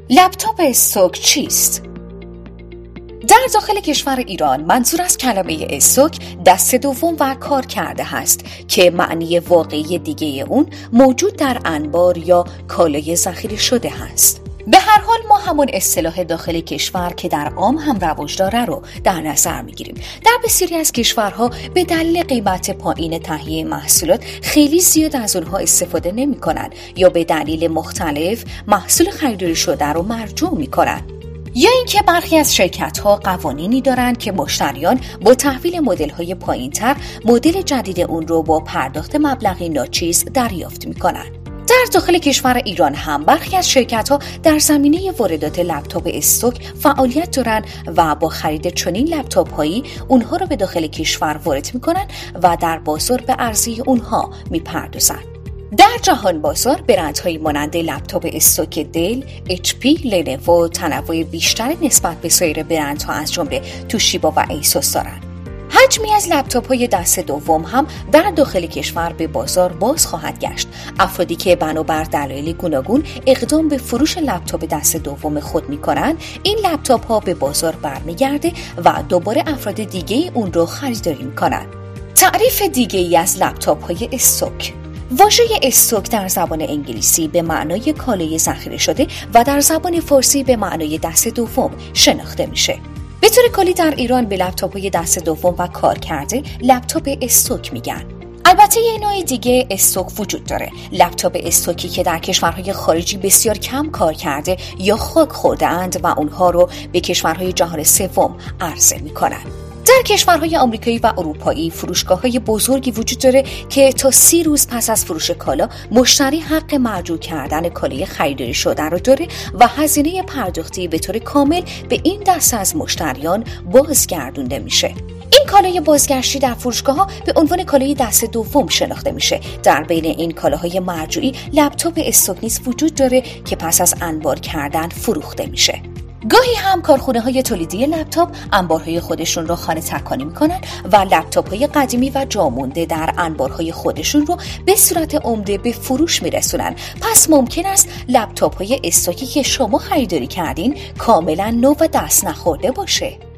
لپتاپ استوک چیست؟ در داخل کشور ایران منظور از کلمه استوک دست دوم و کار کرده هست که معنی واقعی دیگه اون موجود در انبار یا کالای ذخیره شده هست. به هر حال ما همون اصطلاح داخل کشور که در عام هم رواج داره رو در نظر میگیریم. در بسیاری از کشورها به دلیل قیمت پایین تهیه محصولات خیلی زیاد از اونها استفاده نمی‌کنن یا به دلیل مختلف محصول خریداری شده رو مرجوع می‌کنن. یا اینکه برخی از شرکت‌ها قوانینی دارند که مشتریان با تحویل مدل‌های پایین‌تر مدل جدید اون رو با پرداخت مبلغی ناچیز دریافت می‌کنند. در داخل کشور ایران هم برخی از شرکت‌ها در زمینه واردات لپتاپ استوک فعالیت دارند و با خرید چنین لپتاپ‌هایی اونها رو به داخل کشور وارد می‌کنند و در بازار به عرضه اونها می‌پردازند. در جهان بازار برندهایی مانند لپتاپ استوک دل، HP، لنوو تنوع بیشتری نسبت به سایر برندها از جمله توشیبا و ایسوس دارند. حجمی از لپتاپ‌های دست دوم هم در داخل کشور به بازار باز خواهد گشت. افرادی که بنابر دلایل گوناگون اقدام به فروش لپتاپ دست دوم خود می‌کنند، این لپتاپ‌ها به بازار برمیگرده و دوباره افراد دیگه اون رو خریداری می‌کنند. تعریف دیگه‌ای از لپتاپ‌های استوک: واژه استوک در زبان انگلیسی به معنای کالای ذخیره شده و در زبان فارسی به معنای دست دوم شناخته میشه. به طور کلی در ایران به لپتاپ‌های دست دوم و کار کرده لپتاپ استوک میگن. البته یه نوع دیگه استوک وجود داره، لپتاپ استوکی که در کشورهای خارجی بسیار کم کار کرده یا خاک خورده اند و اونها رو به کشورهای جهان سوم عرضه میکنن. در کشورهای آمریکایی و اروپایی فروشگاه‌های بزرگی وجود داره که تا 30 روز پس از فروش کالا مشتری حق مرجوع کردن کالای خریداری شده رو داره و هزینه پرداختی به طور کامل به این دسته از مشتریان بازگردونده میشه. این کالای بازگشتی در فروشگاه‌ها به عنوان کالای دست دوم شناخته میشه. در بین این کالاهای مرجوعی لپتاپ استوک نیز وجود داره که پس از انبار کردن فروخته میشه. گاهی هم کارخانه‌های تولیدی لپتاپ انبارهای خودشون رو خانه تکانی میکنن و لپتاپ‌های قدیمی و جامونده در انبارهای خودشون رو به صورت عمده به فروش میرسونن. پس ممکن است لپتاپ‌های استوکی که شما خریداری کردین کاملا نو و دست نخورده باشه.